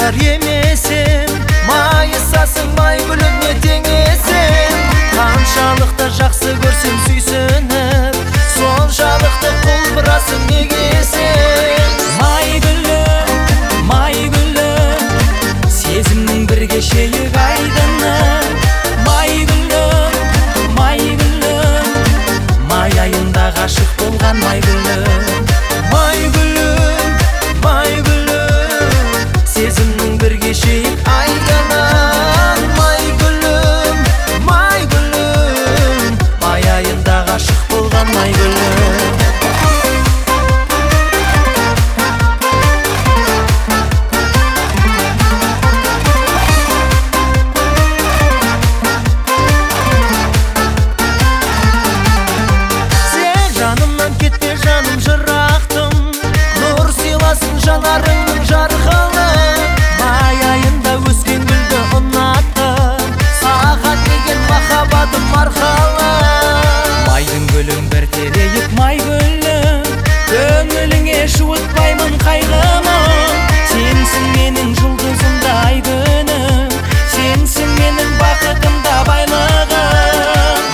Айтар емесем, майысасың май гүліне теңесем. Қаншалықты жақсы көрсем сүйсініп, соншалықты құлпырасың неге сен? Май гүлім, сезімнің бір кешегі айдыны. Май гүлім, май айында ғашық болған май гүлім. Май гүлім, сезімнің бір кешегі айдыны. Май гүлім, май айында ғашық болған май гүлім. Жаным жырақтым, нұр сыйласын жанарыңның жарқылы. Май айында өскен гүлді ұнаттым, саған деген махаббатым арқылы. Майдың гүлің бір терейіп май гүлім, көңіліңе жуытпаймын қайғымы. Сенсің менің жұлдызымда ай күнім, сенсің менің бақытымда байлығым.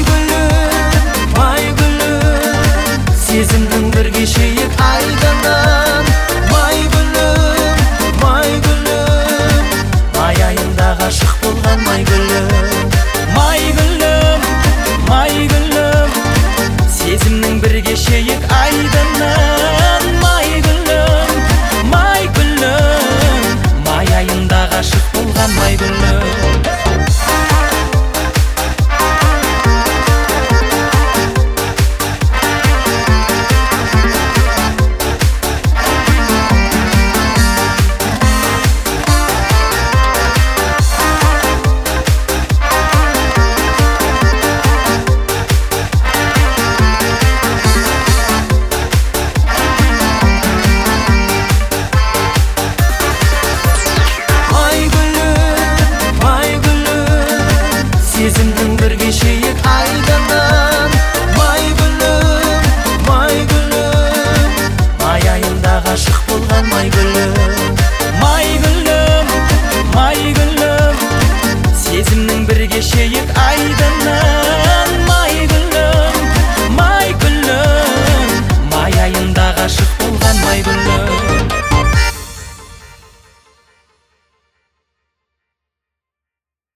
Май гүлім, сезімнің бір кешегі айдынын. Май гүлім, май айында ғашық болған май гүлім. Май гүлім, сезімнің бір кешегі айдынын. Май гүлім, май айында ғашық болған май гүлім.